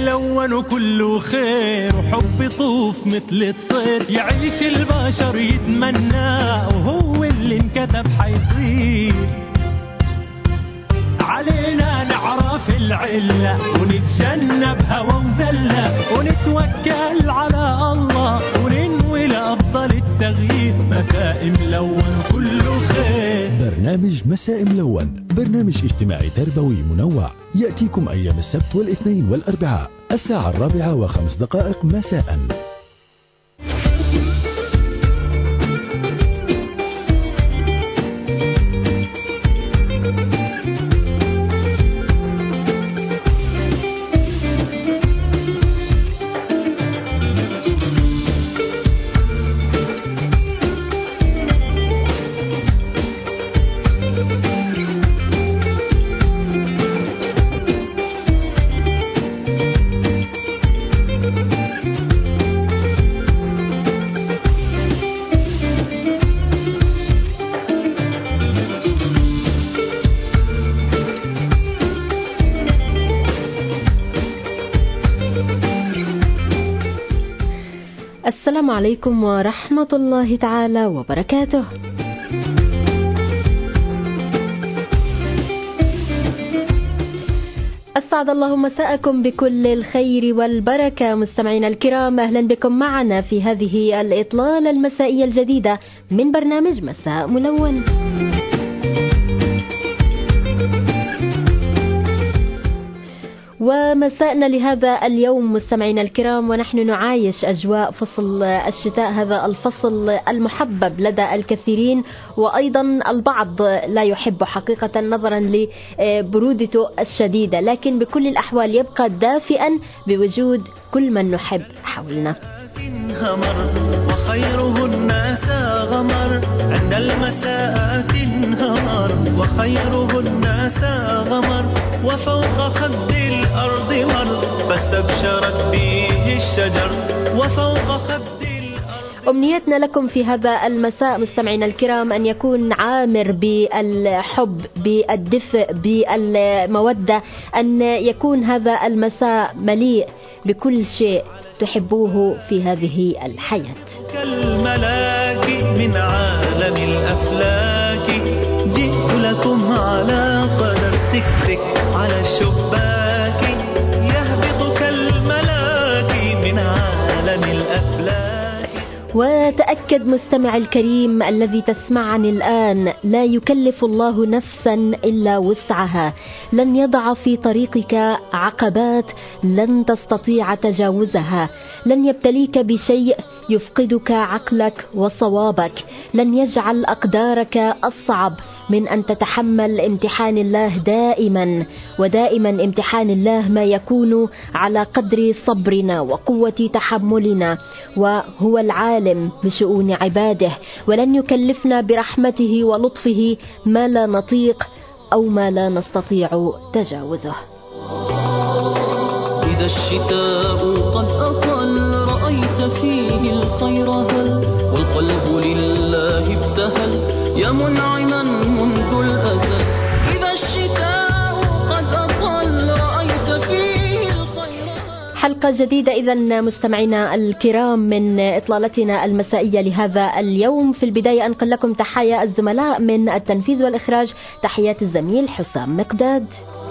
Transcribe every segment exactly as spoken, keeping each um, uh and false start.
ملون وكله خير وحب يطوف مثل الطير، يعيش البشر يتمناه وهو اللي انكتب حيصير. علينا نعرف العلة ونتجنب هوى وزلة ونتوكل على الله وننوي لأفضل التغيير. مساء ملون كله خير. برنامج مساء ملون برنامج اجتماعي تربوي منوع يأتيكم أيام السبت والاثنين والأربعاء الساعة الرابعة وخمس دقائق مساء. السلام عليكم ورحمة الله تعالى وبركاته. أسعد الله مساءكم بكل الخير والبركة مستمعينا الكرام، أهلا بكم معنا في هذه الإطلالة المسائية الجديدة من برنامج مساء ملون. ومساءنا لهذا اليوم مستمعينا الكرام ونحن نعايش أجواء فصل الشتاء، هذا الفصل المحبب لدى الكثيرين وأيضا البعض لا يحب حقيقة نظرا لبرودته الشديدة، لكن بكل الأحوال يبقى دافئا بوجود كل من نحب حولنا. وخيره الناس غمر عند المساءات انهمر، وخيره الناس غمر وفوق خد الأرض مر، فاستبشرت به الشجر وفوق خد الأرض. أمنيتنا لكم في هذا المساء مستمعينا الكرام أن يكون عامر بالحب، بالدفء، بالمودة، أن يكون هذا المساء مليء بكل شيء تحبوه في هذه الحياة. كالملاك من عالم الأفلاك جئت لكم على قدر تكتك على الشباك، يهبط كالملاك من عالم الأفلاك. وتأكد مستمع الكريم الذي تسمعني الآن، لا يكلف الله نفسا إلا وسعها، لن يضع في طريقك عقبات لن تستطيع تجاوزها، لن يبتليك بشيء يفقدك عقلك وصوابك، لن يجعل أقدارك أصعب من أن تتحمل امتحان الله دائما، ودائما امتحان الله ما يكون على قدر صبرنا وقوة تحملنا، وهو العالم بشؤون عباده، ولن يكلفنا برحمته ولطفه ما لا نطيق أو ما لا نستطيع تجاوزه. إذا الشتاء قد أطل رأيت فيه الخير هل، والقلب لله ابتهل يا منعما منذ الأزل. إذا الشتاء قد أطل رأيت فيه الخير هل. حلقة جديدة إذن مستمعينا الكرام من إطلالتنا المسائية لهذا اليوم. في البداية أنقل لكم تحايا الزملاء من التنفيذ والإخراج، تحيات الزميل حسام مقداد.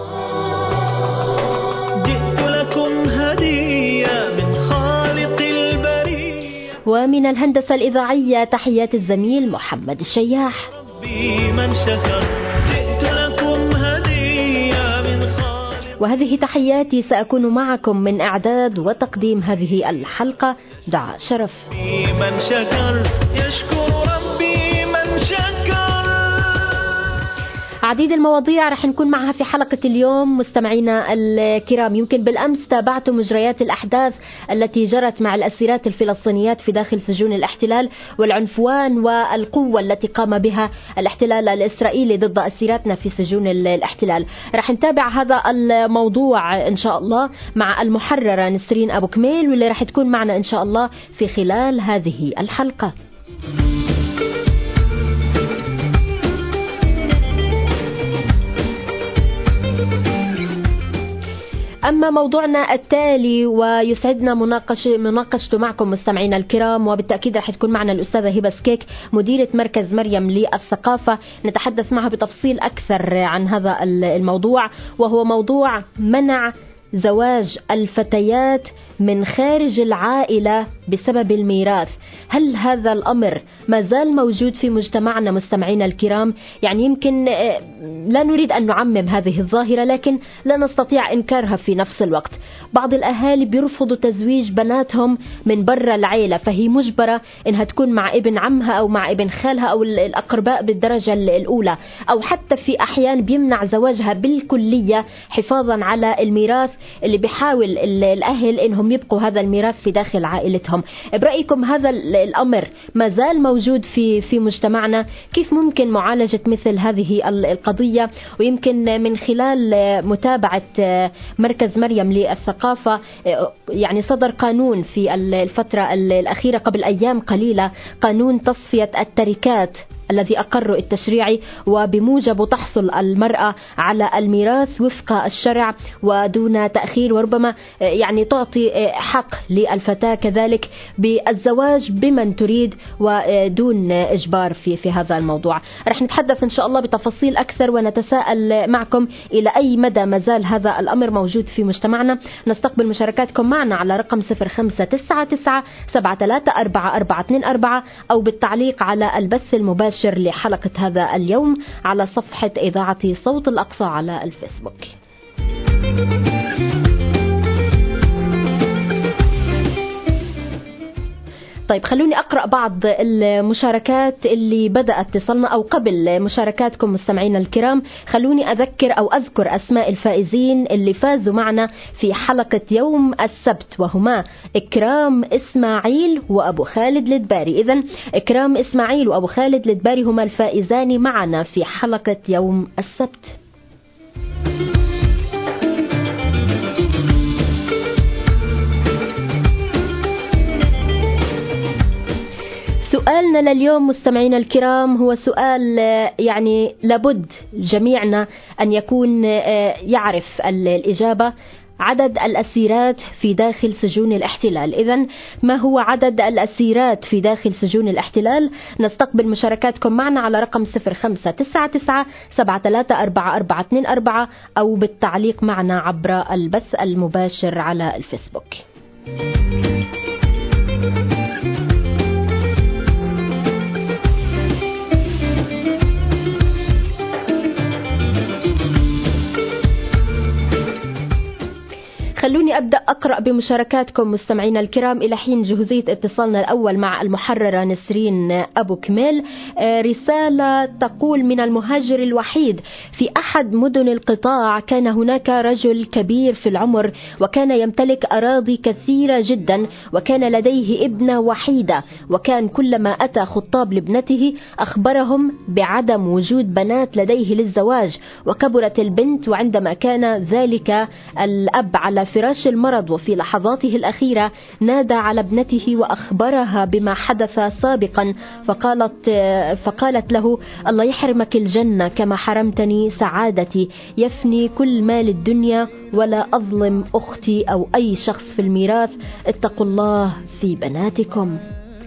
ومن الهندسة الإذاعية تحيات الزميل محمد الشياح. وهذه تحياتي، سأكون معكم من إعداد وتقديم هذه الحلقة دعاء شرف. من شكر يشكر ربي من شكر. عديد المواضيع رح نكون معها في حلقة اليوم مستمعينا الكرام. يمكن بالأمس تابعتوا مجريات الأحداث التي جرت مع الأسيرات الفلسطينيات في داخل سجون الاحتلال، والعنفوان والقوة التي قام بها الاحتلال الإسرائيلي ضد أسيراتنا في سجون الاحتلال. رح نتابع هذا الموضوع إن شاء الله مع المحررة نسرين أبو كميل، واللي رح تكون معنا إن شاء الله في خلال هذه الحلقة. أما موضوعنا التالي ويسعدنا مناقشة مناقشته معكم مستمعينا الكرام، وبالتأكيد رح تكون معنا الأستاذة هبة سكيك مديرة مركز مريم للثقافة، نتحدث معها بتفصيل أكثر عن هذا الموضوع، وهو موضوع منع زواج الفتيات من خارج العائلة بسبب الميراث. هل هذا الأمر ما زال موجود في مجتمعنا مستمعينا الكرام؟ يعني يمكن لا نريد أن نعمم هذه الظاهرة، لكن لا نستطيع إنكارها في نفس الوقت. بعض الأهالي بيرفضوا تزويج بناتهم من برا العائلة، فهي مجبرة إنها تكون مع ابن عمها أو مع ابن خالها أو الأقرباء بالدرجة الأولى، أو حتى في أحيان بيمنع زواجها بالكلية حفاظا على الميراث اللي بيحاول الأهل إنهم يبقوا هذا الميراث في داخل عائلتهم. برأيكم هذا الأمر ما زال موجود في في مجتمعنا؟ كيف ممكن معالجة مثل هذه القضية؟ ويمكن من خلال متابعة مركز مريم للثقافة، يعني صدر قانون في الفترة الأخيرة قبل أيام قليلة، قانون تصفية التركات الذي أقره التشريعي، وبموجبه تحصل المرأة على الميراث وفق الشرع ودون تأخير، وربما يعني تعطي حق للفتاة كذلك بالزواج بمن تريد ودون إجبار في في هذا الموضوع. رح نتحدث إن شاء الله بتفاصيل أكثر ونتساءل معكم إلى أي مدى ما زال هذا الأمر موجود في مجتمعنا. نستقبل مشاركاتكم معنا على رقم صفر خمسة تسعة تسعة سبعة ثلاثة أربعة أربعة اثنين أربعة، أو بالتعليق على البث المباشر لحلقة هذا اليوم على صفحة إذاعة صوت الأقصى على الفيسبوك. طيب خلوني أقرأ بعض المشاركات اللي بدأت تصلنا، أو قبل مشاركاتكم مستمعينا الكرام خلوني أذكر أو أذكر أسماء الفائزين اللي فازوا معنا في حلقة يوم السبت، وهما إكرام إسماعيل وأبو خالد الدباري. إذن إكرام إسماعيل وأبو خالد الدباري هما الفائزان معنا في حلقة يوم السبت. سؤالنا لليوم مستمعينا الكرام هو سؤال يعني لابد جميعنا أن يكون يعرف الإجابة. عدد الأسيرات في داخل سجون الاحتلال. إذن ما هو عدد الأسيرات في داخل سجون الاحتلال؟ نستقبل مشاركاتكم معنا على رقم صفر خمسة تسعة تسعة سبعة ثلاثة أربعة أربعة اثنين أربعة، أو بالتعليق معنا عبر البث المباشر على الفيسبوك. خلوني أبدأ أقرأ بمشاركاتكم مستمعينا الكرام إلى حين جهوزية اتصالنا الأول مع المحررة نسرين أبو كميل. رسالة تقول: من المهاجر الوحيد في أحد مدن القطاع كان هناك رجل كبير في العمر، وكان يمتلك أراضي كثيرة جدا، وكان لديه ابنة وحيدة، وكان كلما أتى خطاب لابنته أخبرهم بعدم وجود بنات لديه للزواج، وكبرت البنت، وعندما كان ذلك الأب على فراش المرض وفي لحظاته الأخيرة نادى على ابنته وأخبرها بما حدث سابقا، فقالت فقالت له: الله يحرمك الجنة كما حرمتني سعادتي، يفني كل مال الدنيا ولا أظلم أختي أو أي شخص في الميراث، اتقوا الله في بناتكم.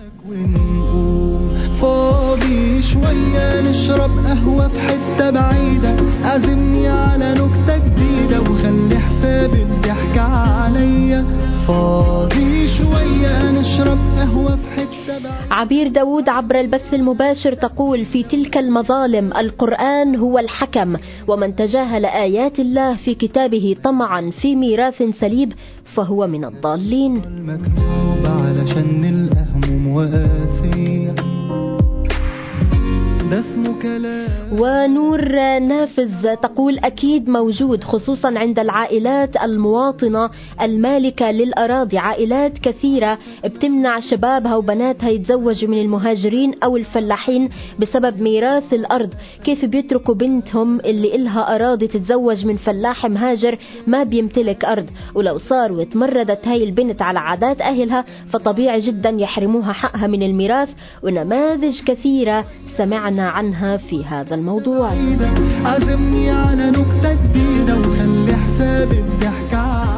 فاضي شوية نشرب قهوة في حتة بعيدة، عزمني على نكتة جديدة وخلي حساب الضحك عليا. فاضي شوية نشرب قهوة في حتة بعيدة. عبير داود عبر البث المباشر تقول: في تلك المظالم القرآن هو الحكم، ومن تجاهل آيات الله في كتابه طمعا في ميراث سليب فهو من الضالين. المكتوب علشان الأهموم وقاسية. ونور نافذ تقول: أكيد موجود، خصوصا عند العائلات المواطنة المالكة للأراضي، عائلات كثيرة بتمنع شبابها وبناتها يتزوجوا من المهاجرين أو الفلاحين بسبب ميراث الأرض. كيف بيتركوا بنتهم اللي إلها أراضي تتزوج من فلاح مهاجر ما بيمتلك أرض؟ ولو صار وتمردت هاي البنت على عادات أهلها فطبيعي جدا يحرموها حقها من الميراث، ونماذج كثيرة سمعنا عنها في هذا الموضوع. عزمني على نكتة جديدة وخلي حساب الضحك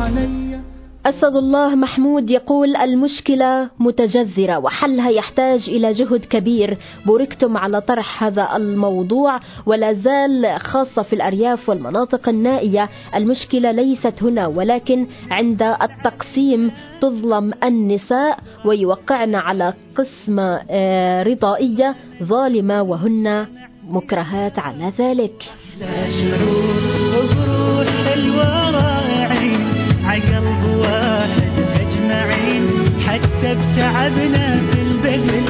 أسد الله محمود يقول المشكلة متجذرة وحلها يحتاج إلى جهد كبير. بوركتم على طرح هذا الموضوع ولا زال خاصة في الأرياف والمناطق النائية. المشكلة ليست هنا ولكن عند التقسيم تظلم النساء ويوقعن على قسمة رضائية ظالمة وهن مكرهات على ذلك. عقلب واحد أجمعين حتى بتعبنا في البذل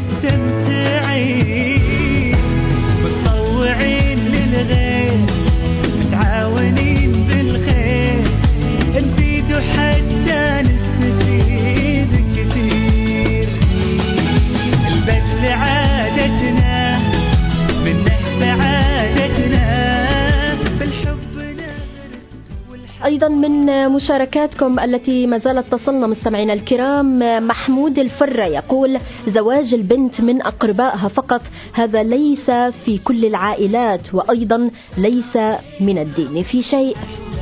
مستمتعين متطوعين للغير متعاونين بالخير نفيد حتى نستفيد كثير. البذل عادتنا منه سعادتنا بالحب. أيضا من مشاركاتكم التي ما زالت تصلنا مستمعينا الكرام، محمود الفرة يقول زواج البنت من أقربائها فقط هذا ليس في كل العائلات وأيضا ليس من الدين في شيء.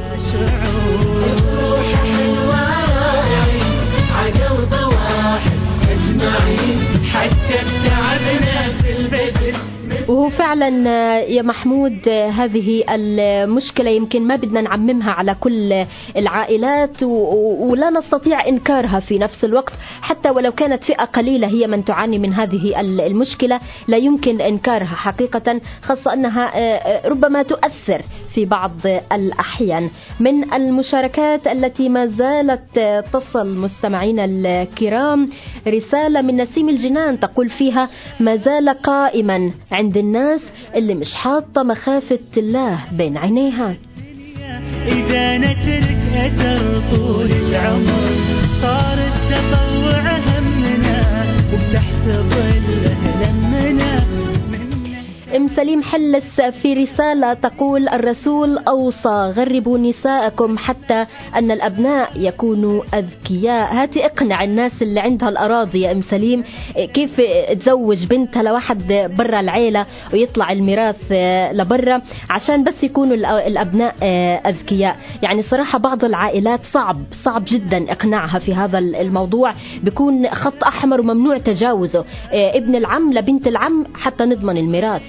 وهو فعلا يا محمود هذه المشكلة يمكن ما بدنا نعممها على كل العائلات ولا نستطيع إنكارها في نفس الوقت، حتى ولو كانت فئة قليلة هي من تعاني من هذه المشكلة لا يمكن إنكارها حقيقة، خاصة أنها ربما تؤثر في بعض الأحيان. من المشاركات التي ما زالت تصل مستمعين الكرام رسالة من نسيم الجنان تقول فيها ما زال قائما عند الناس اللي مش حاطة مخافة الله بين عينيها. إذا نترك أثر طول العمر صار التطوع همنا وتحت ظله لمنا. ام سليم حلس في رسالة تقول الرسول أوصى غربوا نساءكم حتى أن الأبناء يكونوا أذكياء. هاتي اقنع الناس اللي عندها الأراضي يا ام سليم كيف تزوج بنتها لواحد برا العيلة ويطلع الميراث لبرا عشان بس يكونوا الأبناء أذكياء. يعني صراحة بعض العائلات صعب صعب جدا اقناعها في هذا الموضوع، بيكون خط أحمر وممنوع تجاوزه. ابن العم لبنت العم حتى نضمن الميراث.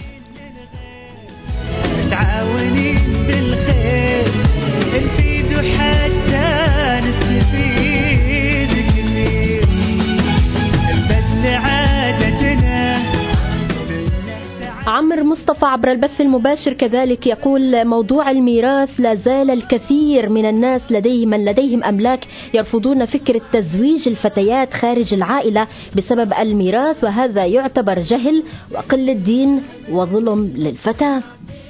متعاونين بالخير نفيد حتى نستفيد كثير. البذل عادتنا. عمرو مصطفى عبر البث المباشر كذلك يقول موضوع الميراث لا زال الكثير من الناس لديهم من لديهم أملاك يرفضون فكرة تزويج الفتيات خارج العائلة بسبب الميراث، وهذا يعتبر جهل وقلة دين وظلم للفتاة.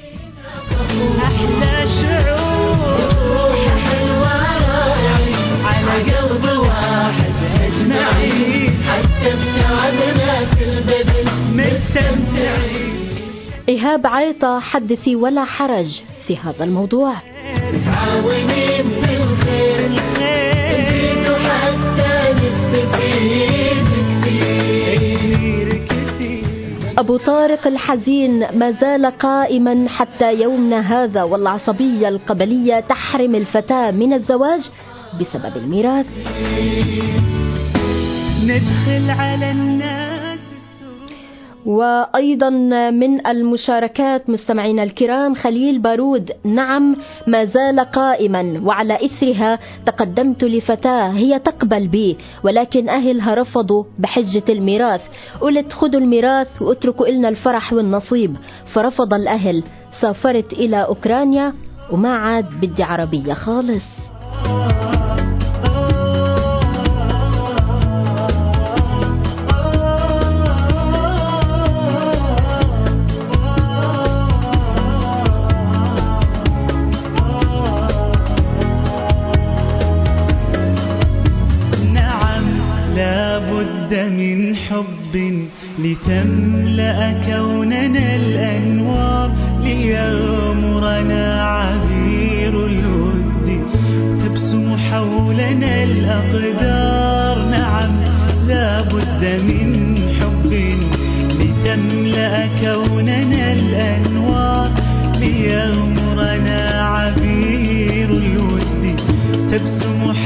أحلى شعور روح حلوة على قلب واحد أجمعين حتى بتعبنا في البذل مستمتعين. إيهاب عيطة حدثي ولا حرج في هذا الموضوع. متعاونين بالخير نفيد حتى نستفيد كثير كثير. أبو طارق الحزين ما زال قائما حتى يومنا هذا والعصبية القبلية تحرم الفتاة من الزواج بسبب الميراث. ندخل على الناس. وأيضا من المشاركات مستمعينا الكرام خليل بارود نعم ما زال قائما وعلى إثرها تقدمت لفتاة هي تقبل بي ولكن أهلها رفضوا بحجة الميراث، قلت خذوا الميراث واتركوا إلنا الفرح والنصيب، فرفض الأهل. سافرت إلى أوكرانيا وما عاد بدي عربية خالص. من حب لتملأ كوننا الأنوار ليغمرنا عبير الود تبسم حولنا الأقدار. نعم لا بد من حب لتملأ كوننا الأنوار ليغمرنا عبير الود تبسم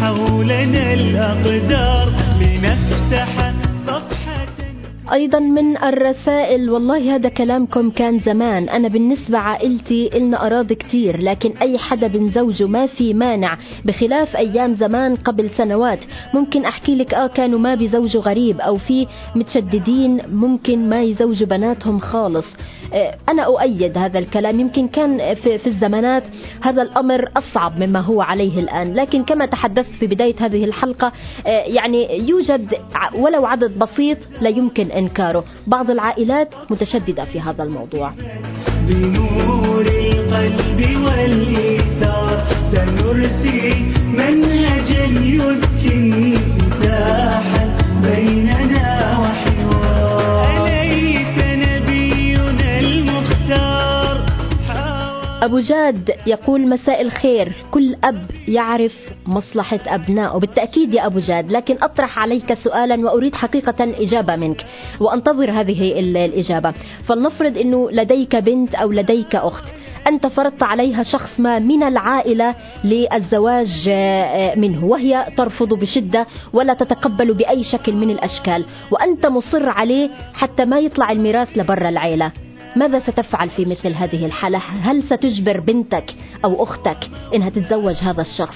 حولنا الأقدار لنفتح صفحة. أيضا من الرسائل: والله هذا كلامكم كان زمان، أنا بالنسبة عائلتي إلنا أراضي كتير، لكن أي حدا بن زوجه ما في مانع، بخلاف أيام زمان قبل سنوات. ممكن أحكي لك آه كانوا ما بيزوجوا غريب، أو في متشددين ممكن ما يزوجوا بناتهم خالص. أنا أؤيد هذا الكلام. يمكن كان في, في الزمانات هذا الأمر أصعب مما هو عليه الآن، لكن كما تحدثت في بداية هذه الحلقة يعني يوجد ولو عدد بسيط لا يمكن إنكاره. بعض العائلات متشددة في هذا الموضوع. بنور القلب والإيثار سنرسي منهجا يذكي مساحا بيننا وحوار. أليس نبينا المختار؟ أبو جاد يقول: مساء الخير، كل أب يعرف مصلحة أبنائه. بالتأكيد يا أبو جاد، لكن أطرح عليك سؤالا وأريد حقيقة إجابة منك وأنتظر هذه الإجابة. فلنفرض أنه لديك بنت أو لديك أخت، أنت فرضت عليها شخص ما من العائلة للزواج منه، وهي ترفض بشدة ولا تتقبل بأي شكل من الأشكال، وأنت مصر عليه حتى ما يطلع الميراث لبر العائلة. ماذا ستفعل في مثل هذه الحالة؟ هل ستجبر بنتك أو أختك إنها تتزوج هذا الشخص؟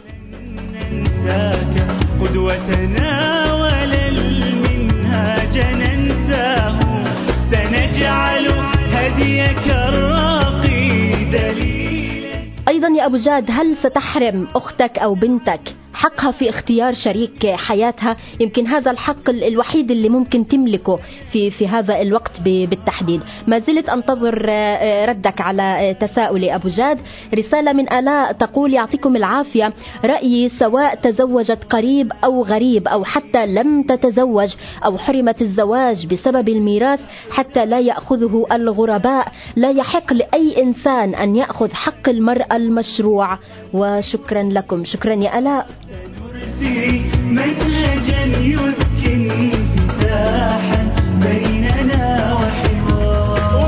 ننساك قدوتنا ولا المنهاج ننساه، سنجعل هديك الراقي دليلا. أيضا يا أبو جاد، هل ستحرم أختك أو بنتك حقها في اختيار شريك حياتها؟ يمكن هذا الحق الوحيد اللي ممكن تملكه في في هذا الوقت بالتحديد. ما زلت أنتظر ردك على تساؤلي أبو جاد. رسالة من آلاء تقول: يعطيكم العافية، رأيي سواء تزوجت قريب أو غريب أو حتى لم تتزوج أو حرمت الزواج بسبب الميراث حتى لا يأخذه الغرباء، لا يحق لأي إنسان أن يأخذ حق المرأة المشروع. وشكرا لكم. شكرا يا آلاء. سنرسي منهجا يذكي مساحا بيننا وحوار.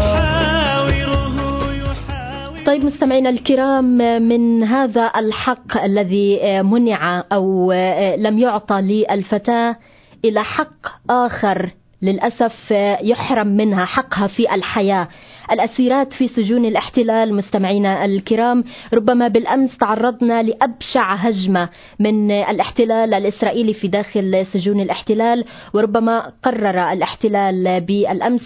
أحاوره يحاور. طيب مستمعينا الكرام، من هذا الحق الذي منع أو لم يعطى للفتاة إلى حق آخر للأسف يحرم منها حقها في الحياة. الأسيرات في سجون الاحتلال. مستمعينا الكرام، ربما بالأمس تعرضنا لأبشع هجمة من الاحتلال الإسرائيلي في داخل سجون الاحتلال، وربما قرر الاحتلال بالأمس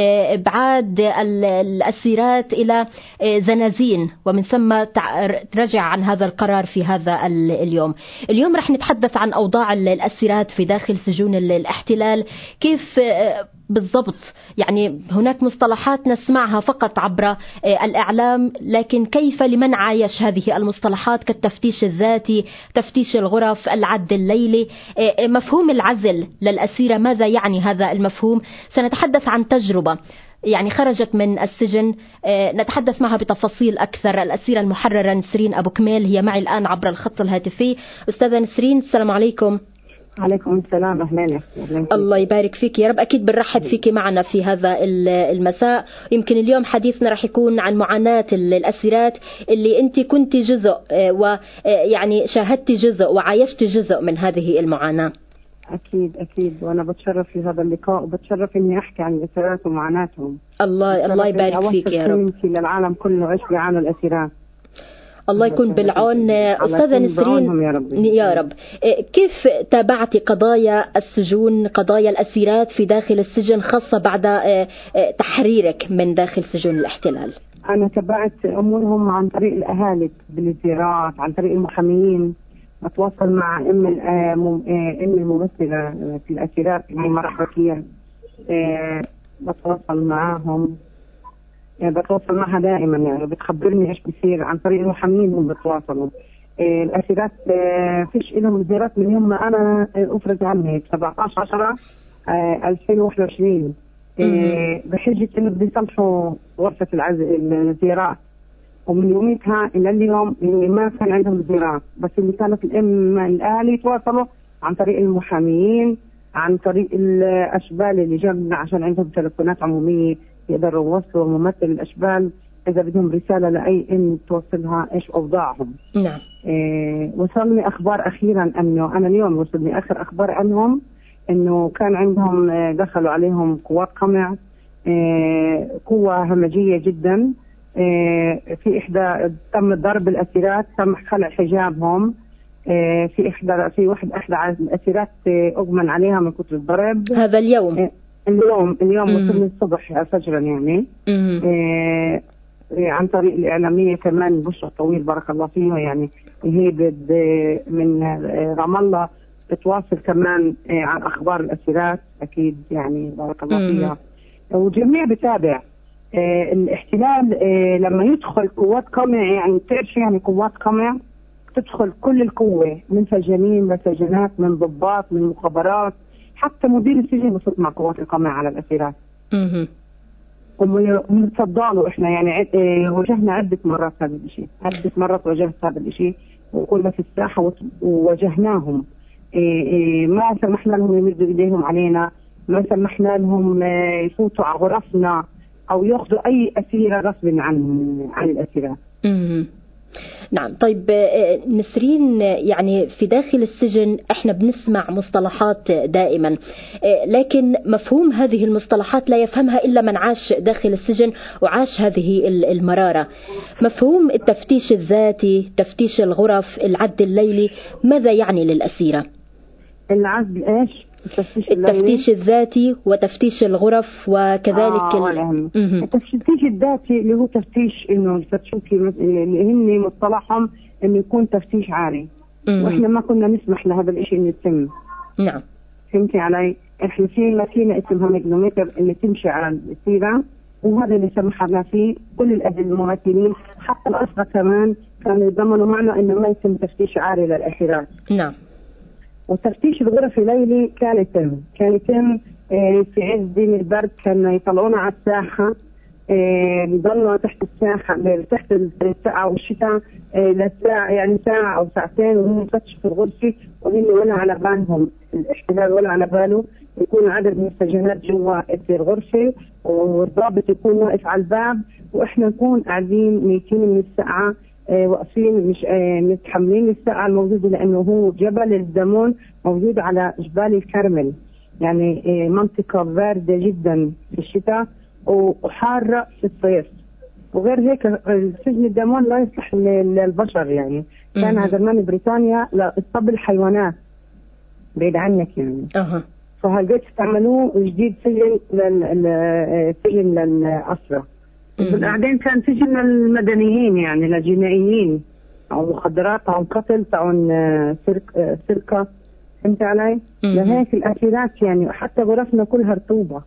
إبعاد الأسيرات إلى زنازين، ومن ثم ترجع عن هذا القرار في هذا اليوم. اليوم رح نتحدث عن أوضاع الأسيرات في داخل سجون الاحتلال، كيف بالضبط. يعني هناك مصطلحات نسمعها فقط عبر الإعلام، لكن كيف لمن عايش هذه المصطلحات كالتفتيش الذاتي، تفتيش الغرف، العد الليلي، مفهوم العزل للأسيرة، ماذا يعني هذا المفهوم؟ سنتحدث عن تجربة يعني خرجت من السجن، نتحدث معها بتفاصيل أكثر. الأسيرة المحررة نسرين أبو كميل هي معي الآن عبر الخط الهاتفي. أستاذة نسرين، السلام عليكم. عليكم السلام. أهلا. الله يبارك فيك يا رب. أكيد بنرحب فيك معنا في هذا المساء. يمكن اليوم حديثنا رح يكون عن معاناة الأسيرات اللي أنت كنت جزء، ويعني شاهدت جزء وعايشت جزء من هذه المعاناة. أكيد أكيد، وأنا بتشرف في هذا اللقاء وبتشرف إني أحكي عن الأسيرات ومعاناتهم. الله الله يبارك فيك يا رب. للعالم كله إيش بيعانوا الأسيرات. الله يكون بالعون. أستاذة نسرين يا رب. يا رب، كيف تابعتي قضايا السجون، قضايا الأسيرات في داخل السجن، خاصة بعد تحريرك من داخل سجون الاحتلال؟ أنا تابعت أمورهم عن طريق الأهالي بالزيارات، عن طريق المحامين، أتواصل مع أم أم الممثلة في الأسيرات اللي مرحبا فيها، بتواصل معاهم، يعني بتواصل معها دائما، يعني بتخبرني ايش بيصير عن طريق المحامين. هم بتواصلوا. إيه الاسيرات إيه فيش لهم زيارات من يوم ما انا افرج عني سبعة عشر عشرة ألفين وواحد وعشرين، إيه بحجة انه بده يصلحوا غرفة العزل الزيارات، ومن يوميتها الى اليوم اللي ما كان عندهم زيارات، بس اللي كانت الام الاهالي يتواصلوا عن طريق المحامين، عن طريق الاشبال اللي جنبنا عشان عندهم تلفونات عموميه يقدروا يوصلوا ممثل الأشبال إذا بدهم رسالة لأي أم توصلها إيش أوضاعهم. نعم. إيه وصلني أخبار أخيرا أنه أنا اليوم وصلني آخر أخبار عنهم إنه كان عندهم إيه دخلوا عليهم قوات قمع، إيه قوة همجية جدا. إيه في إحدى تم ضرب الأسيرات، تم خلع حجابهم. إيه في إحدى في واحد إحدى الأسيرات إيه أغمى عليها من كتر الضرب. هذا اليوم. إيه اليوم اليوم وصلني الصبح فجرا يعني. إيه عن طريق الإعلامية كمان بشرى طويل بارك الله فيها، يعني هي من رام الله بتواصل كمان عن أخبار الأسيرات أكيد يعني بارك الله فيها، والجميع بتابع. الاحتلال لما يدخل قوات قمع، يعني بتعرف يعني قوات قمع تدخل كل القوة من سجانين لسجنات، من ضباط، من مخابرات، حتى مدير السجن بصوت مع قوات القمع على الأسيرات. ومتصداله احنا يعني واجهنا عدة مرات هذا الشيء، عدة مرات واجهت هذا الشيء وكنا في الساحة وواجهناهم. ما سمحنا لهم يمدوا ايديهم علينا، ما سمحنا لهم يفوتوا على غرفنا او ياخذوا اي اسيرة غصب عن عن الاسيرات. نعم. طيب نسرين، يعني في داخل السجن احنا بنسمع مصطلحات دائما، لكن مفهوم هذه المصطلحات لا يفهمها إلا من عاش داخل السجن وعاش هذه المرارة. مفهوم التفتيش الذاتي، تفتيش الغرف، العد الليلي، ماذا يعني للأسيرة؟ العد ايش؟ التفتيش, التفتيش الذاتي وتفتيش الغرف وكذلك آه ال... التفتيش الذاتي اللي هو تفتيش انه يفتشوكي اللي هن مصطلحهم انه يكون تفتيش عاري، واحنا ما كنا نسمح لهذا الاشي انه يتم. نعم. فهمتي علي؟ احنا في ماكينه اسمها ماجنومتر اللي تمشي على السيره، وهذا اللي سمحنا فيه كل الأجهزة الممثلين حتى الأسرة كمان كانوا يضمنوا معنا انه ما يتم تفتيش عاري للأسيرات. نعم. وتفتيش الغرف الليلي كان يتم كان يتم في عز دين البرد، كانوا يطلعونا على الساحة، بيضلوا تحت الساحة تحت الساعة والشتاء للساعة يعني ساعة أو ساعتين وهم يفتشوا في الغرفة، وهم ولا على بالهم الاحتلال ولا على باله يكون عدد من السجنات جوا في الغرفة، والضابط يكون واقف على الباب، وإحنا نكون قاعدين ميتين من الساعة واقفين مش متحملين الساعة الموجودة، لأنه هو جبل الدمون موجود على جبال الكرمل، يعني منطقة باردة جدا في الشتاء وحارة في الصيف. وغير هيك سجن الدمون لا يصلح للبشر، يعني كان هذا زمان بريطانيا لإصطاد الحيوانات بعيد عنك يعني. أه. فهلقيت استعملوه جديد سجن لل سجن للأسرة. بعدين كان سجن المدنيين يعني للجنائيين او مخدرات او قتل او سرقه سرقه. فهمت علي؟ لهيك الاسيرات يعني حتى غرفنا كلها رطوبه.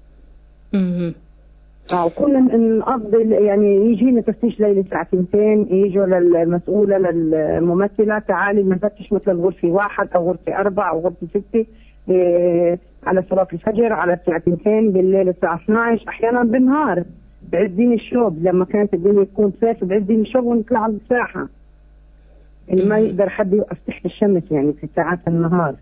اها اه وكنا نقضي يعني يجينا تفتيش ليلي الساعه اثنتين، يجوا للمسؤوله للممثله تعالي نفتش مثل غرفه واحد او غرفه اربعه او غرفه سته إيه على صلاه الفجر، على الساعه اثنتين بالليل الساعه اثنعش، احيانا بالنهار بعد دين الشوب لما كانت الدنيا تكون صيف بعد دين الشوب ونطلع على الساحة اللي ما يقدر حد يوقف تحت الشمس يعني في ساعات النهار.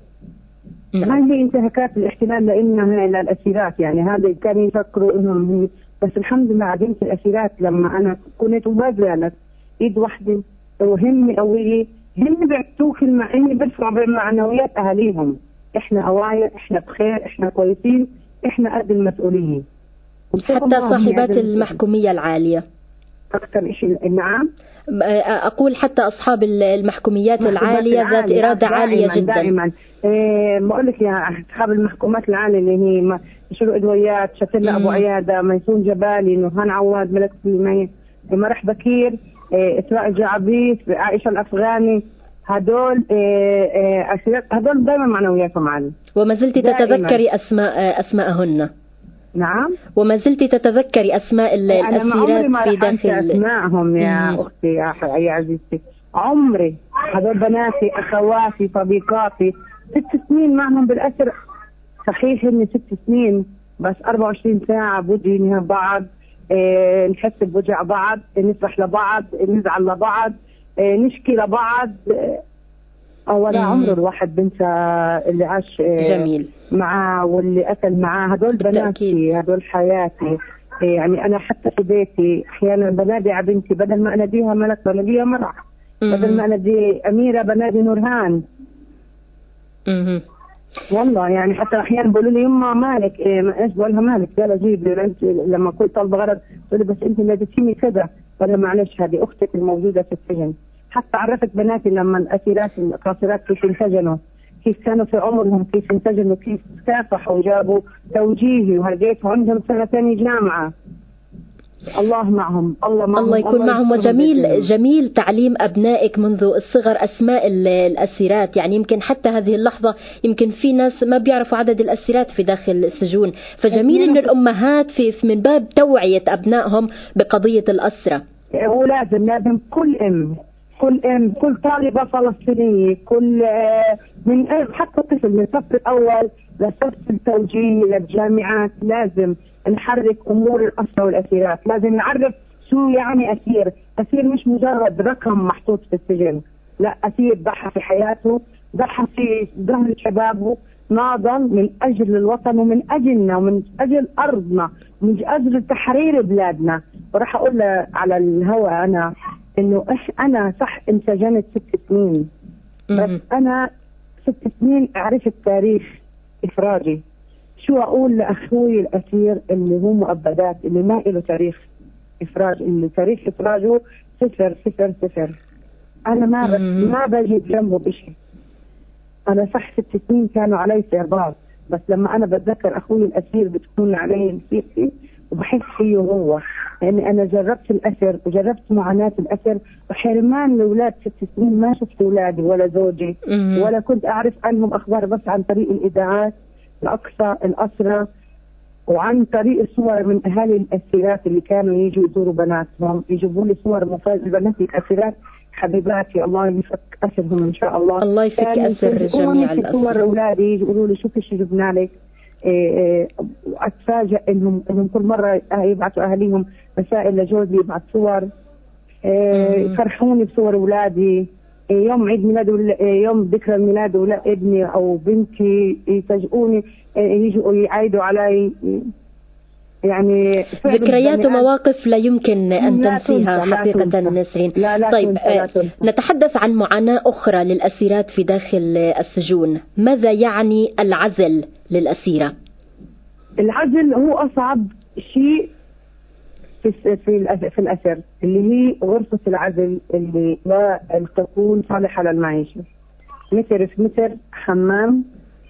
هذه انتهاكات الاحتلال لإنها للأسيرات، يعني هذا كانوا يفكروا إنهم، بس الحمد لله عديمة الأسيرات لما أنا كنت وما زالت إيد واحدة وهم قوية، هم بيعطوك المعنى بيرفعوا بمعنويات أهاليهم، إحنا أوايا، إحنا بخير، إحنا كويسين، إحنا قد المسؤولية. حتى صاحبات المحكومية العالية أكثر شيء. نعم أقول حتى أصحاب المحكوميات العالية ذات إرادة عالية جدا. دائما إيه بقول لك يا أصحاب المحكومات العالية اللي هي شروق أدويات، شتلة أبو عيادة، ميسون جبالي، نورهان عواد، ملك سليمان، مرح بكير، إيه إسراء الجعبيس، عائشة الأفغاني، هدول إيه أسيرات، هدول دائما معنوياتهم عالية. وما زلت تتذكري أسماء أسماءهن؟ نعم. وما زلت تتذكري أسماء الأسيرات في داخل أسماءهم يا مم. أختي يا, يا عزيزتي، عمري هذول بناتي أخواتي صديقاتي ست سنين معهم بالأسر. صحيح إني ست سنين بس أربعة وعشرين ساعة بوجهنا بعض، إيه نحس بوجع بعض، نفرح لبعض، نزعل لبعض، إيه نشكي لبعض، ولا عمره الواحد بنسى اللي عاش جميل معاه واللي أكل معاه. هدول بناتي، هدول حياتي، يعني أنا حتى في بيتي أحيانا بنادي على بنتي بدل ما أناديها ملك بناديها مرح، بدل ما أنادي أميرة بنادي نورهان. مم. والله يعني حتى أحيانا بيقولوا لي يما مالك إيه ما إيش بقولها مالك يلا جيب لما كنت طالبة غرض تقول لي بس أنت ناديتيني كذا، ولا معلش هذه أختك الموجودة في السجن. حتى عرفت بناتي لما الأسيرات القاصرات كيف انسجنوا، كيف كانوا في عمرهم، كيف انسجنوا، كيف كافحوا وجابوا توجيهي وهديت عندهم سنة ثانية جامعة. الله معهم، الله معهم، الله يكون معهم. وجميل جميل تعليم أبنائك منذ الصغر أسماء الأسيرات. يعني يمكن حتى هذه اللحظة يمكن في ناس ما بيعرفوا عدد الأسيرات في داخل السجون، فجميل إن الأمهات في من باب توعية أبنائهم بقضية الأسرة. ولازم لازم كل أم كل أم كل طالبة فلسطينية كل من حتى الطفل من الصف الأول لصف التوجيه للجامعات لازم نحرك أمور الأسرة والأسيرات. لازم نعرف شو يعني أسير. أسير مش مجرد رقم محطوط في السجن، لا، أسير ضحى في حياته، ضحى في ظهر شبابه، ناضل من أجل الوطن ومن أجلنا ومن أجل أرضنا ومن أجل تحرير بلادنا. وراح أقول على الهواء أنا إنه إح أنا صح انسجنت ست سنين، بس أنا ست سنين عرفت تاريخ إفراجي. شو أقول لأخوي الأسير اللي هو مؤبدات اللي ما له تاريخ إفراج، اللي تاريخ إفراجه صفر صفر صفر. أنا ما ما بجيب جنبه بشيء. أنا صح ست سنين كانوا علي سيارات، بس لما أنا بتذكر أخوي الأسير بتكون علي نسيتي وبحس فيه هو، لأني يعني أنا جربت الأسر وجربت معاناة الأسر وحرمان الأولاد ست سنين. ما شفت أولادي ولا زوجي ولا كنت أعرف عنهم أخبار بس عن طريق الإذاعات الأقصى الأسرة وعن طريق صور من أهالي الأسيرات اللي كانوا يجوا يزوروا بناتهم، يجيبوا لي صور مفاجئة بنات الأسيرات حبيباتي الله يفك أسرهم إن شاء الله. الله يفك أسر جميع الأسر. صور أولادي يقولوا لي شوفي شو جبنا لك. وأتفاجأ إنهم إنهم كل مرة يبعثوا أهاليهم رسائل لجوزي يبعث صور. يفرحوني بصور أولادي. يوم عيد ميلاد يوم ذكرى الميلاد ولا ابني أو بنتي يفاجئوني يجوا يعيدوا علي. يعني ذكريات ومواقف لا يمكن أن تنسيها حقيقة نسرين. لا لا طيب لا نتحدث عن معاناة أخرى للأسيرات في داخل السجون. ماذا يعني العزل للأسيرة؟ العزل هو أصعب شيء في في في الأسر، اللي هي غرفة العزل اللي لا تكون صالحة للمعيشة. متر في متر، حمام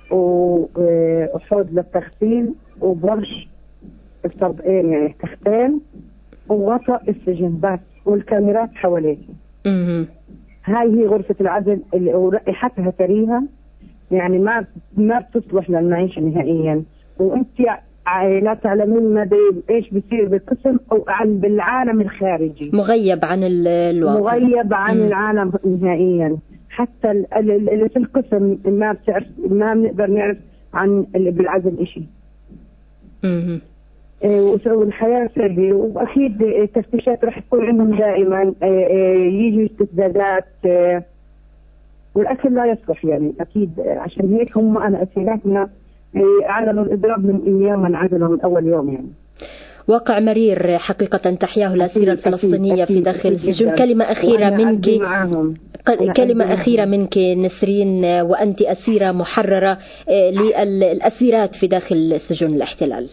وحوض للتغسيل وبرش الطبقين يعني تختين وغطاء السجن بس والكاميرات حواليك. هاي هي غرفة العزل اللي رائحتها كريهة، يعني ما ما بتصلح للمعيشة نهائيا. وانت لا تعلمين ماذا ايش بيصير بالقسم او عن بالعالم الخارجي، مغيب عن الواقع، مغيب عن مم. العالم نهائيا. حتى اللي في القسم ما بتعرف، ما بنقدر نعرف عن اللي بالعزل شيء. امم والحياة سلبية. واكيد التفتيشات راح تكون عندهم دائما، يجي استفزازات والاكل لا يصلح يعني اكيد. عشان هيك هم انا اسيراتنا اعلنوا الاضراب من ايام ما انعزلوا من اول يوم. يعني واقع مرير حقيقة تحياه الأسيرة الفلسطينية في داخل السجون. كلمة أخيرة منك، كلمة أخيرة منك نسرين، وأنت أسيرة محررة للأسيرات في داخل السجون الاحتلال.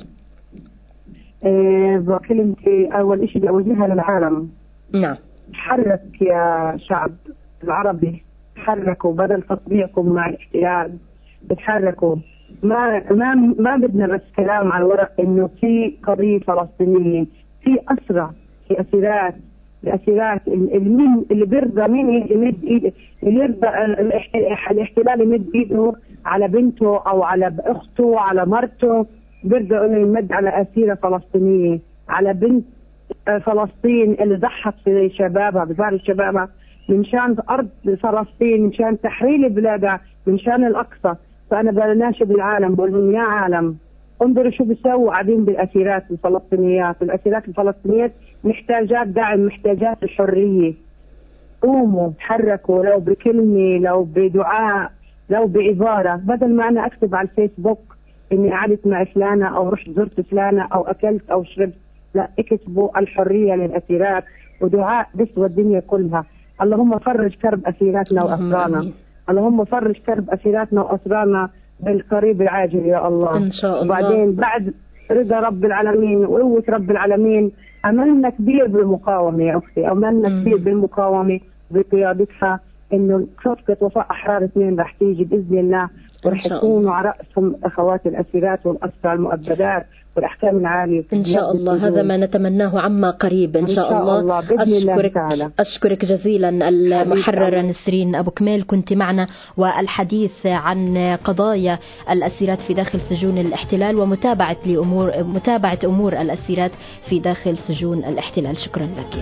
أه كلمتي أول شيء بوجهها للعالم. نعم. تحرك يا شعب العربي، تحركوا بدل تطبيعكم مع الاحتلال، بتحركوا. ما ما ما بدنا بس كلام على الورق انه في قضيه فلسطينيه، في اسرى، في اسيرات، الاسيرات اللي اللي بيرضى مين يمد ايده، اللي يرضى الاحتلال يمد ايده على بنته او على اخته وعلى مرته، بيرضى انه يمد على اسيره فلسطينيه، على بنت فلسطين اللي ضحت في شبابها بظهر شبابها من شان ارض فلسطين، من شان تحرير بلادها، من شان الاقصى. فأنا بناشد العالم بقول لهم يا عالم انظروا شو بيسووا قاعدين بالأسيرات الفلسطينيات. الأسيرات الفلسطينيات محتاجات دعم، محتاجات الحرية. قوموا تحركوا، لو بكلمة، لو بدعاء، لو بعبارة، بدل ما أنا أكتب على الفيسبوك إني قعدت مع فلانة أو رحت زرت فلانة أو أكلت أو شربت. لا اكتبوا الحرية للأسيرات، ودعاء بسوى الدنيا كلها. اللهم فرج كرب أسيراتنا وأسرانا، اللهم فرج كرب أسيراتنا وأسرانا بالقريب العاجل يا الله إن شاء الله. وبعدين بعد رضا رب العالمين وقوة رب العالمين أملنا كبير بالمقاومة يا أختي، أملنا كبير بالمقاومة بقيادتها، إنه صفقة وفاء أحرار اثنين رح تيجي بإذن الله، ورح يكونوا على رأسهم أخوات الأسيرات والأسرى المؤبدات والأحكام العالية إن شاء الله. هذا ما نتمناه عما قريب إن شاء, إن شاء الله, الله. أشكرك, أشكرك جزيلا المحررة نسرين أبو كميل، كنت معنا والحديث عن قضايا الأسيرات في داخل سجون الاحتلال ومتابعة لأمور متابعة أمور الأسيرات في داخل سجون الاحتلال. شكرا لك.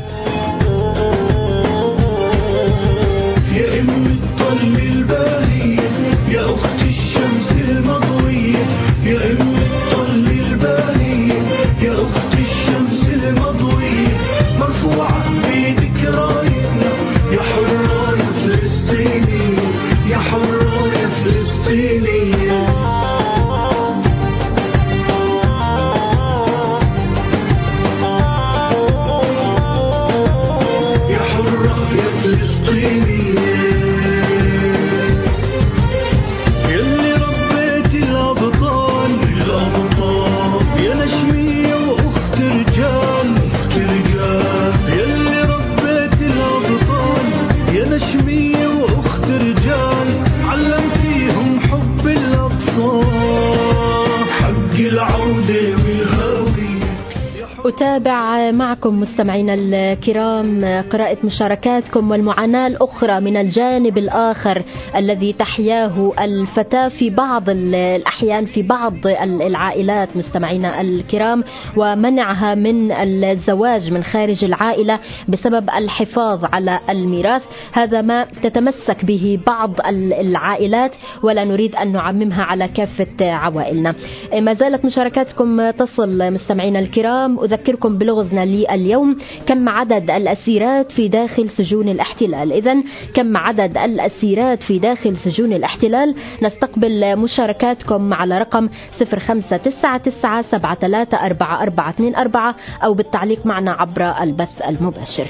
يا أم الطل الباهية يا أخت الشمس المضوية، يا أم الطل الباهية يا أخت الشمس المضوية، مرفوعة بيدك رايتنا يا حرة يا فلسطينية، يا حرة يا فلسطينية. يا حرة يا فلسطينية يلي ربيت الأبطال الأبطال، يا نشمية وأخت رجال أخت رجال، يلي ربيت الأبطال يا نشمية وأخت رجال، علمتيهم حب الأقصى حق العودة والهوية. أتابع معكم مستمعينا الكرام قراءة مشاركاتكم والمعاناة الأخرى من الجانب الآخر الذي تحياه الفتاة في بعض الأحيان في بعض العائلات مستمعينا الكرام، ومنعها من الزواج من خارج العائلة بسبب الحفاظ على الميراث. هذا ما تتمسك به بعض العائلات ولا نريد أن نعممها على كافة عوائلنا. ما زالت مشاركاتكم تصل مستمعينا الكرام. أذكركم بلغزنا لليوم: كم عدد الأسيرات في داخل سجون الاحتلال؟ إذن كم عدد الأسيرات في داخل سجون الاحتلال؟ نستقبل مشاركاتكم على رقم صفر خمسة تسعة تسعة سبعة ثلاثة أربعة أربعة اثنين أربعة أو بالتعليق معنا عبر البث المباشر.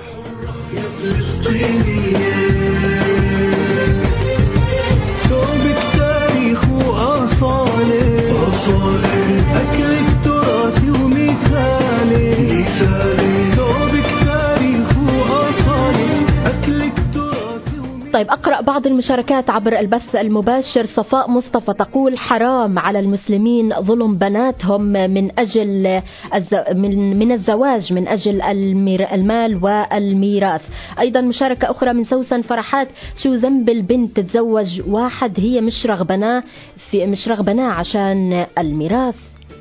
طيب أقرأ بعض المشاركات عبر البث المباشر. صفاء مصطفى تقول: حرام على المسلمين ظلم بناتهم من أجل من الزواج من أجل المال والميراث. أيضا مشاركة أخرى من سوسن فرحات: شو ذنب البنت تتزوج واحد هي مش رغبناه في مش رغبناه عشان الميراث.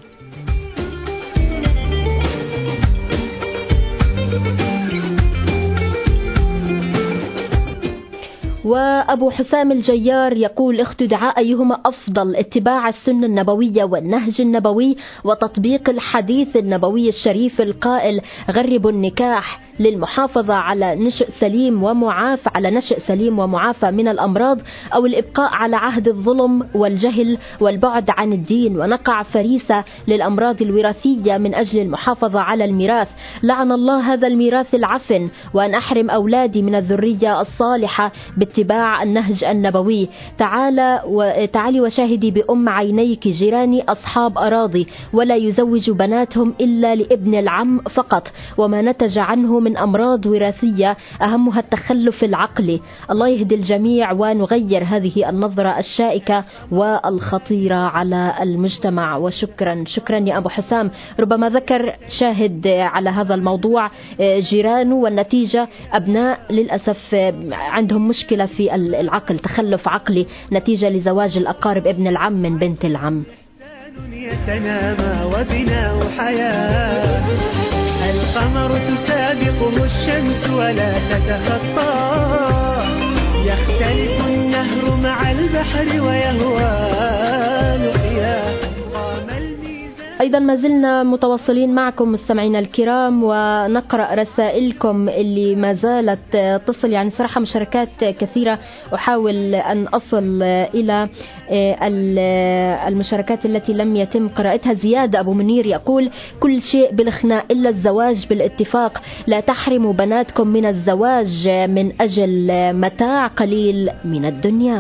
وأبو حسام الجيار يقول: اخت دعاء أيهما أفضل، اتباع السنة النبوية والنهج النبوي وتطبيق الحديث النبوي الشريف القائل: غربوا النكاح للمحافظة على نشء سليم ومعافى على نشء سليم ومعافى من الأمراض، أو الإبقاء على عهد الظلم والجهل والبعد عن الدين ونقع فريسة للأمراض الوراثية من أجل المحافظة على الميراث. لعن الله هذا الميراث العفن، وأن أحرم أولادي من الذرية الصالحة باتباع النهج النبوي. تعالى وتعالي وشاهدي بأم عينيك جيراني أصحاب أراضي ولا يزوج بناتهم إلا لابن العم فقط، وما نتج عنه من أمراض وراثية أهمها التخلف العقلي. الله يهدي الجميع ونغير هذه النظرة الشائكة والخطيرة على المجتمع. وشكرا شكرا يا أبو حسام. ربما ذكر شاهد على هذا الموضوع جيرانه، والنتيجة أبناء للأسف عندهم مشكلة في العقل، تخلف عقلي نتيجة لزواج الأقارب ابن العم من بنت العم. يتنامى وبناء حياة، القمر تسابقه الشمس ولا تتخطى، يختلف النهر مع البحر ويهوى لقياه. أيضا ما زلنا متواصلين معكم مستمعينا الكرام ونقرأ رسائلكم اللي ما زالت تصل، يعني صراحة مشاركات كثيرة، أحاول أن أصل إلى المشاركات التي لم يتم قراءتها. زياد أبو منير يقول: كل شيء بالإخناء إلا الزواج بالاتفاق، لا تحرموا بناتكم من الزواج من أجل متاع قليل من الدنيا.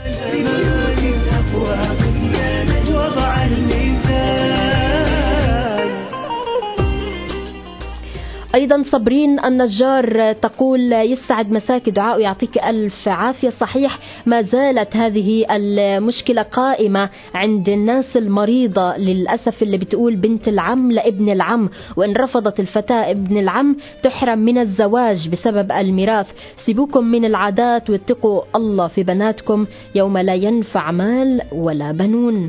أيضا صبرين النجار تقول: يسعد مساك، دعاء يعطيك ألف عافية. صحيح ما زالت هذه المشكلة قائمة عند الناس المريضة للأسف، اللي بتقول بنت العم لابن العم، وإن رفضت الفتاة ابن العم تحرم من الزواج بسبب الميراث. سيبوكم من العادات واتقوا الله في بناتكم يوم لا ينفع مال ولا بنون.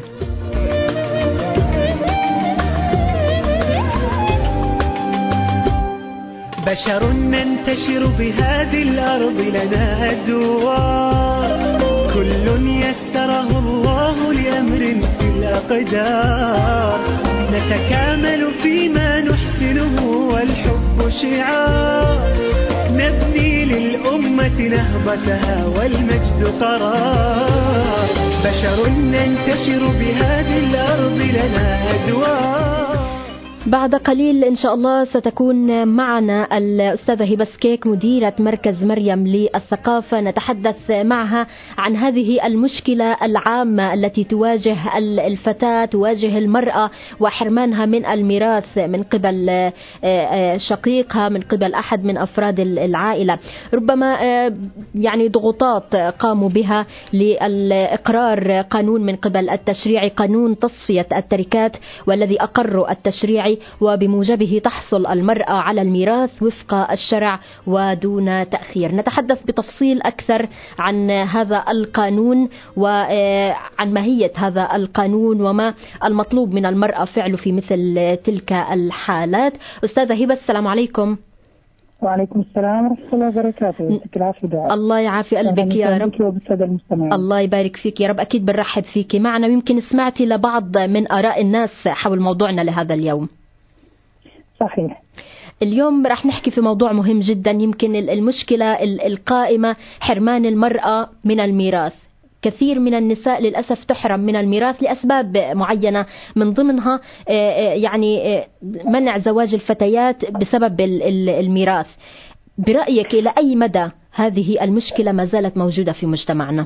بشر ننتشر بهذه الأرض لنا أدوار، كل يسره الله لأمر في الأقدار، نتكامل فيما نحسنه والحب شعار، نبني للأمة نهضتها والمجد قرار. بشر ننتشر بهذه الأرض لنا أدوار. بعد قليل إن شاء الله ستكون معنا الأستاذة هبة سكيك مديرة مركز مريم للثقافة، نتحدث معها عن هذه المشكلة العامة التي تواجه الفتاة، تواجه المرأة، وحرمانها من الميراث من قبل شقيقها، من قبل أحد من أفراد العائلة. ربما يعني ضغوطات قاموا بها لإقرار قانون من قبل التشريع، قانون تصفية التركات، والذي أقروا التشريع، وبموجبه تحصل المرأة على الميراث وفق الشرع ودون تأخير. نتحدث بتفصيل أكثر عن هذا القانون وعن ماهية هذا القانون وما المطلوب من المرأة فعله في مثل تلك الحالات. أستاذة هبة، السلام عليكم. وعليكم السلام ورحمة الله وبركاته. يعطيك العافية. الله يعافي قلبك يا رب. الله يبارك فيك يا رب. أكيد بنرحب فيك معنا، ويمكن سمعتي لبعض من آراء الناس حول موضوعنا لهذا اليوم. صحيح. اليوم رح نحكي في موضوع مهم جدا، يمكن المشكلة القائمة حرمان المرأة من الميراث. كثير من النساء للأسف تحرم من الميراث لأسباب معينة، من ضمنها يعني منع زواج الفتيات بسبب الميراث. برأيك إلى أي مدى هذه المشكلة ما زالت موجودة في مجتمعنا؟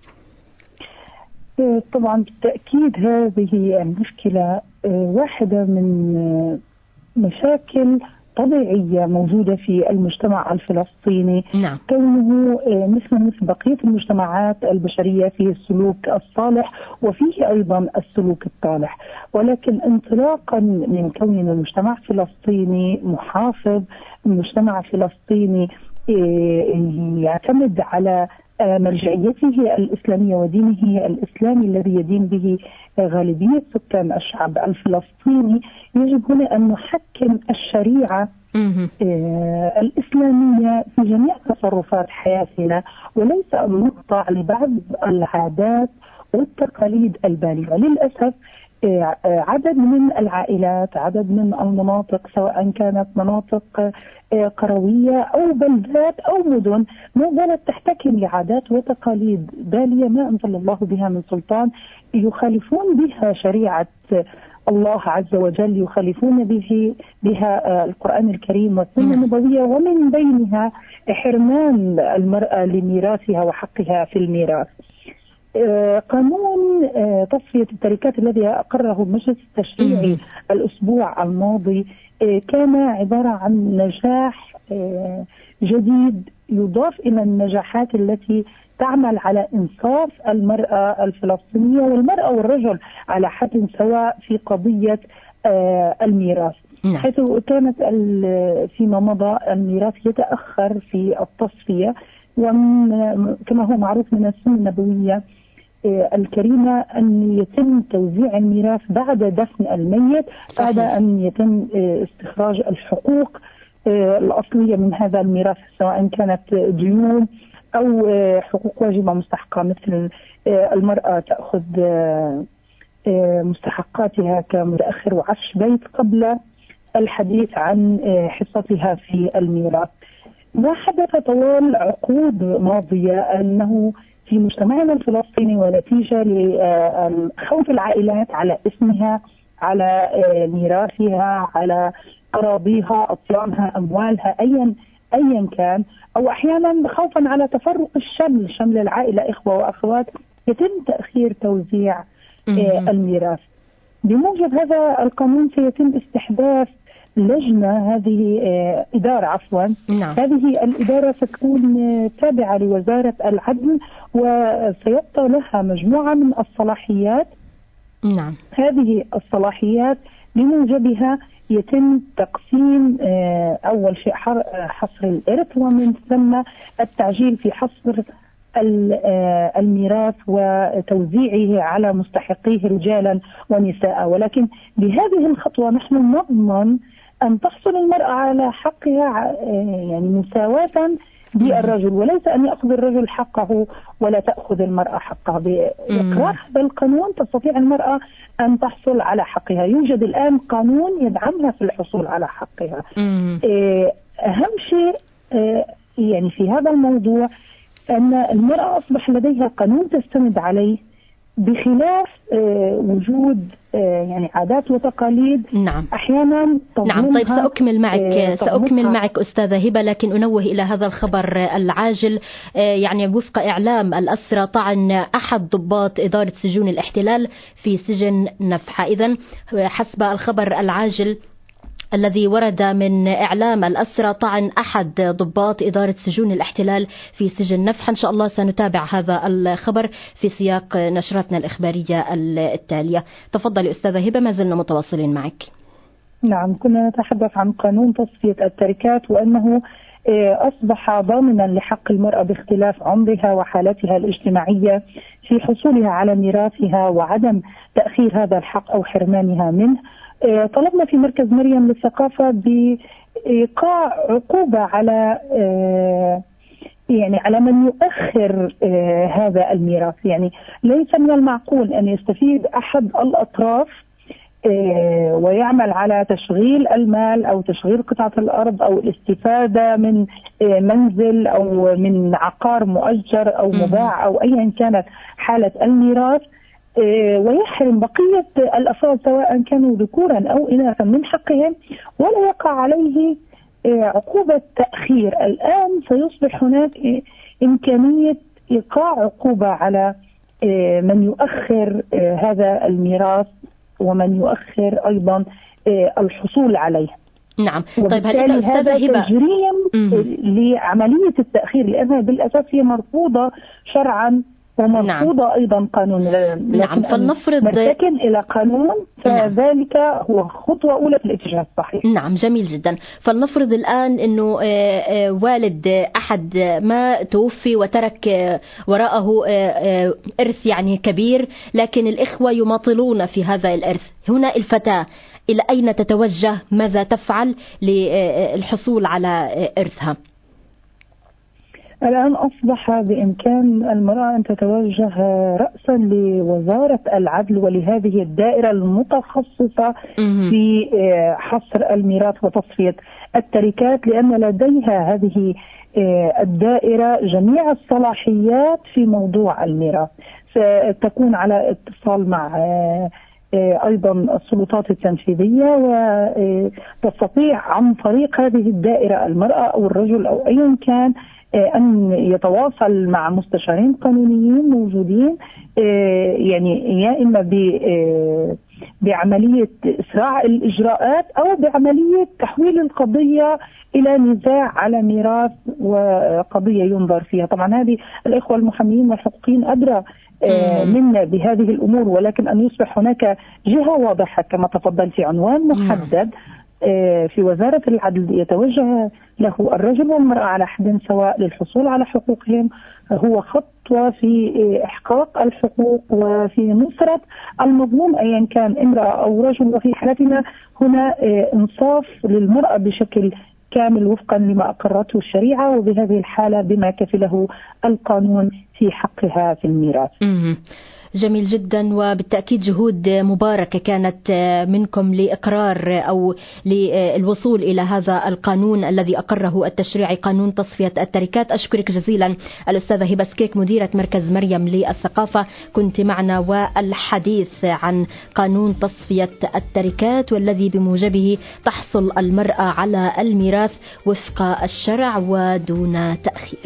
طبعا بالتأكيد هذه المشكلة واحدة من مشاكل طبيعية موجودة في المجتمع الفلسطيني. نعم. كونه مثل مثل بقية المجتمعات البشرية فيه السلوك الصالح وفيه أيضا السلوك الطالح، ولكن انطلاقا من كوننا المجتمع فلسطيني محافظ، مجتمع فلسطيني يعتمد على مرجعيته الإسلامية ودينه الإسلامي الذي يدين به غالبية سكان الشعب الفلسطيني، يجب هنا أن نحكم الشريعة الإسلامية في جميع تصرفات حياتنا، وليس أن نقطع لبعض العادات والتقاليد البالغة. للأسف عدد من العائلات، عدد من المناطق، سواء كانت مناطق قروية أو بلدات أو مدن، ما زالت تحتكم لعادات وتقاليد بالية ما أنزل الله بها من سلطان، يخالفون بها شريعة الله عز وجل، يخالفون به بها القرآن الكريم والسنة النبوية، ومن بينها حرمان المرأة لميراثها وحقها في الميراث. قانون تصفية التركات الذي أقره المجلس التشريعي الأسبوع الماضي كان عبارة عن نجاح جديد يضاف إلى النجاحات التي تعمل على إنصاف المرأة الفلسطينية والمرأة والرجل على حد سواء في قضية الميراث، حيث كانت فيما مضى الميراث يتأخر في التصفية، وكما هو معروف من السنة النبوية الكريمة أن يتم توزيع الميراث بعد دفن الميت، بعد أن يتم استخراج الحقوق الأصلية من هذا الميراث، سواء كانت ديون أو حقوق واجبة مستحقة، مثل المرأة تأخذ مستحقاتها كمتأخر وعفش بيت قبل الحديث عن حصتها في الميراث. ما حدث طوال عقود ماضية أنه في مجتمعنا الفلسطيني ونتيجة لخوف العائلات على اسمها، على ميراثها، على أراضيها، أطيانها، أموالها، أيا أيا كان، أو أحيانا خوفا على تفرق الشمل، شمل العائلة إخوة وأخوات، يتم تأخير توزيع الميراث. بموجب هذا القانون سيتم استحداث لجنة، هذه إدارة عفوا نعم. هذه الإدارة ستكون تابعة لوزارة العدل وسيبقى لها مجموعة من الصلاحيات. نعم. هذه الصلاحيات بموجبها يتم تقسيم أول شيء حصر الإرث، ومن ثم التعجيل في حصر الميراث وتوزيعه على مستحقيه رجالا ونساء. ولكن بهذه الخطوة نحن نضمن أن تحصل المرأة على حقها يعني مساواة بالرجل، وليس أن يأخذ الرجل حقه ولا تأخذ المرأة حقها. بإقرار هذا القانون تستطيع المرأة أن تحصل على حقها. يوجد الآن قانون يدعمها في الحصول على حقها. أهم شيء يعني في هذا الموضوع أن المرأة أصبح لديها قانون تستند عليه، بخلاف وجود يعني عادات وتقاليد. نعم. أحيانا نعم. طيب سأكمل معك سأكمل معك أستاذة هبة، لكن أنوه إلى هذا الخبر العاجل. يعني وفق إعلام الأسرى طعن أحد ضباط إدارة سجون الاحتلال في سجن نفحة. إذن حسب الخبر العاجل الذي ورد من إعلام الأسرى طعن أحد ضباط إدارة سجون الاحتلال في سجن نفحة. إن شاء الله سنتابع هذا الخبر في سياق نشرتنا الإخبارية التالية. تفضلي أستاذة هبة، ما زلنا متواصلين معك. نعم، كنا نتحدث عن قانون تصفية التركات، وأنه أصبح ضامنا لحق المرأة باختلاف عمرها وحالتها الاجتماعية في حصولها على ميراثها وعدم تأخير هذا الحق أو حرمانها منه. طلبنا في مركز مريم للثقافة بإيقاع عقوبة على يعني على من يؤخر هذا الميراث. يعني ليس من المعقول أن يستفيد أحد الأطراف ويعمل على تشغيل المال أو تشغيل قطعة الأرض أو الاستفادة من منزل أو من عقار مؤجر أو مباع أو أيا كانت حالة الميراث، ويحرم بقية الأفراد سواء كانوا ذكورا أو إناثا من حقهم، ولا يقع عليه عقوبة تأخير. الآن سيصبح هناك إمكانية إيقاع عقوبة على من يؤخر هذا الميراث ومن يؤخر أيضا الحصول عليه. نعم. طيب هل هذا تجريم لعملية التأخير، لأنها بالأساس هي مرفوضة شرعا ومرفوضة. نعم. أيضا قانون. نعم. فلنفرض مرتكن إلى قانون، فذلك نعم. هو خطوة أولى في الاتجاه الصحيح. نعم، جميل جدا. فلنفرض الآن أنه والد أحد ما توفي وترك وراءه إرث يعني كبير، لكن الإخوة يماطلون في هذا الإرث. هنا الفتاة إلى أين تتوجه؟ ماذا تفعل للحصول على إرثها؟ الآن أصبح بإمكان المرأة أن تتوجه رأسا لوزارة العدل ولهذه الدائرة المتخصصة في حصر الميراث وتصفية التركات، لأن لديها هذه الدائرة جميع الصلاحيات في موضوع الميراث. ستكون على اتصال مع أيضا السلطات التنفيذية، وتستطيع عن طريق هذه الدائرة المرأة أو الرجل أو أيا كان أن يتواصل مع مستشارين قانونيين موجودين، يعني يا إما بعملية إسراع الإجراءات أو بعملية تحويل القضية إلى نزاع على ميراث وقضية ينظر فيها. طبعا هذه الإخوة المحامين والحقوقيين أدرى منا بهذه الأمور، ولكن أن يصبح هناك جهة واضحة كما تفضلت، عنوان محدد في وزارة العدل يتوجه له الرجل والمرأة على حد سواء للحصول على حقوقهم، هو خطوة في إحقاق الحقوق وفي نصرة المظلوم أيا كان امرأة أو رجل. وفي حالتنا هنا إنصاف للمرأة بشكل كامل وفقا لما أقرته الشريعة، وبهذه الحالة بما كفله القانون في حقها في الميراث. جميل جدا، وبالتأكيد جهود مباركة كانت منكم لإقرار أو للوصول إلى هذا القانون الذي أقره التشريعي، قانون تصفية التركات. أشكرك جزيلا الأستاذة هبة سكيك، مديرة مركز مريم للثقافة، كنت معنا والحديث عن قانون تصفية التركات والذي بموجبه تحصل المرأة على الميراث وفق الشرع ودون تأخير.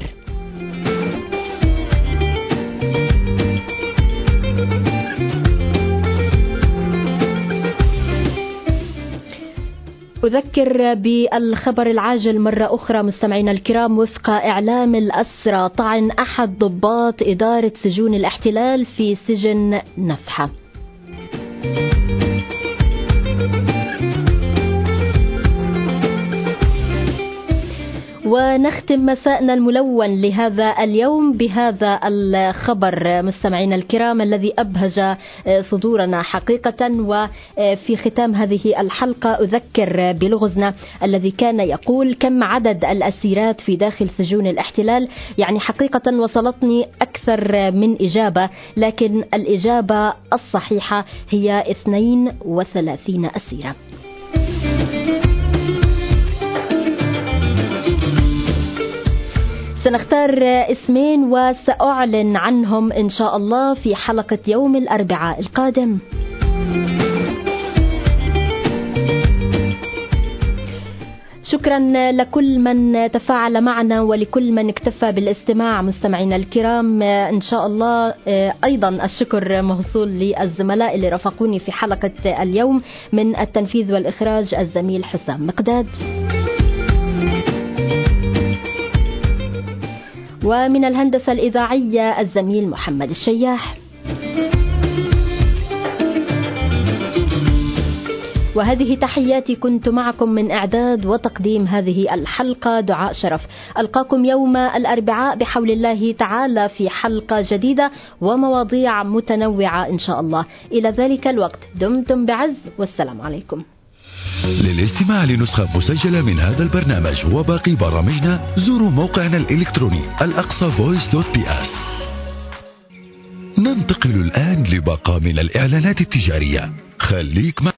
أذكر بالخبر العاجل مرة أخرى مستمعينا الكرام. وفق إعلام الأسرى، طعن أحد ضباط إدارة سجون الاحتلال في سجن نفحة. ونختم مساءنا الملون لهذا اليوم بهذا الخبر مستمعينا الكرام الذي أبهج صدورنا حقيقة. وفي ختام هذه الحلقة أذكر بلغزنا الذي كان يقول: كم عدد الأسيرات في داخل سجون الاحتلال؟ يعني حقيقة وصلتني أكثر من إجابة، لكن الإجابة الصحيحة هي اثنين وثلاثين أسيرة. سنختار اسمين وسأعلن عنهم إن شاء الله في حلقة يوم الأربعاء القادم. شكرا لكل من تفاعل معنا ولكل من اكتفى بالاستماع مستمعينا الكرام. إن شاء الله أيضا الشكر موصول للزملاء اللي رافقوني في حلقة اليوم، من التنفيذ والإخراج الزميل حسام مقداد، ومن الهندسة الإذاعية الزميل محمد الشياح. وهذه تحياتي، كنت معكم من إعداد وتقديم هذه الحلقة دعاء شرف. ألقاكم يوم الأربعاء بحول الله تعالى في حلقة جديدة ومواضيع متنوعة إن شاء الله. إلى ذلك الوقت دمتم بعز، والسلام عليكم. للاستماع لنسخة مسجلة من هذا البرنامج وباقي برامجنا زوروا موقعنا الإلكتروني الأقصى فويس دوت بي اس. ننتقل الآن لباقة من الإعلانات التجارية. خليك مع